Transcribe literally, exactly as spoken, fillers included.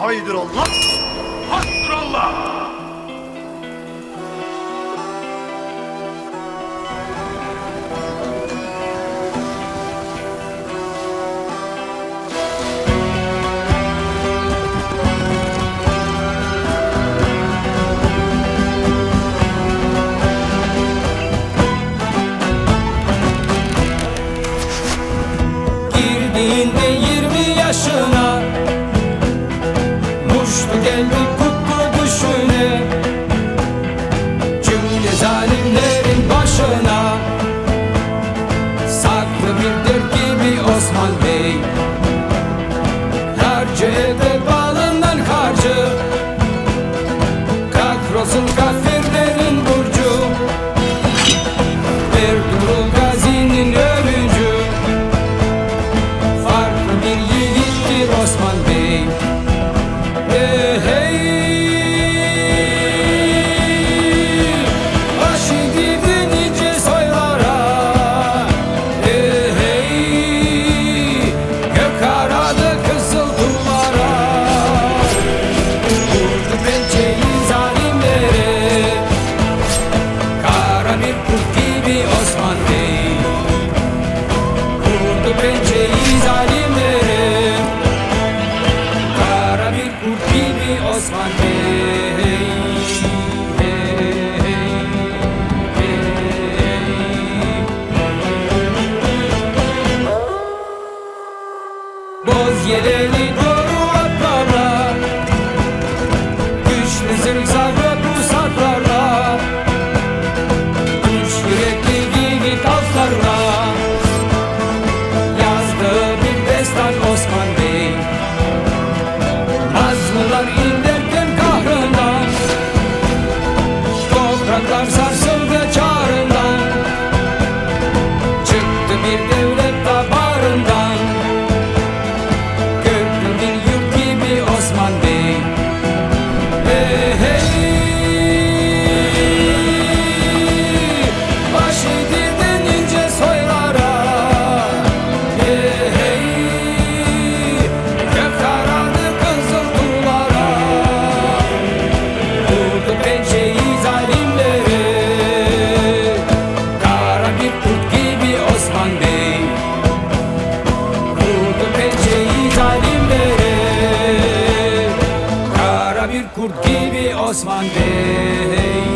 Haydır Allah. Hasrallah. Girdiğinde yirmi yaşına, muştu geldi kutlu düşüne, cümle zalimlerin başına. Saklı bir dert gibi Osman Bey, harcı ede bağlanan harcı, kahrolsun kafirlerin burcu. Ertuğrul Gazi'nin övücü, farklı bir yiğittir Osman Bey. Hey, hey, başı girdi nice soylara. Hey, hey, gök aradı kızıl duvara. Vurdu pençeyi zalimlere, kara bir kurt gibi Osman Bey. Vurdu pençeyi zalimlere, kara bir kurt gibi Osman Bey. Hey, hey, hey. Boz yeleli doğru atlarla, güçlü zırhsarla pusatlarla, kuş yürekli gibi kalflarla yazdığı bir destan Osman Bey. Mazlılar inlerken kahrından, topraklar sarsıldı çağrından, çıktı bir devlet tabarından, köklü bir yurt gibi Osman Bey. Hey, hey, başı girdi nice soylara. Hey, hey, gök aradı kızıl duvara. Vurdu pençeyi zalimlere, kara bir kurt gibi Osman Bey. Vurdu pençeyi zalimlere, kara bir kurt gibi Osman Bey.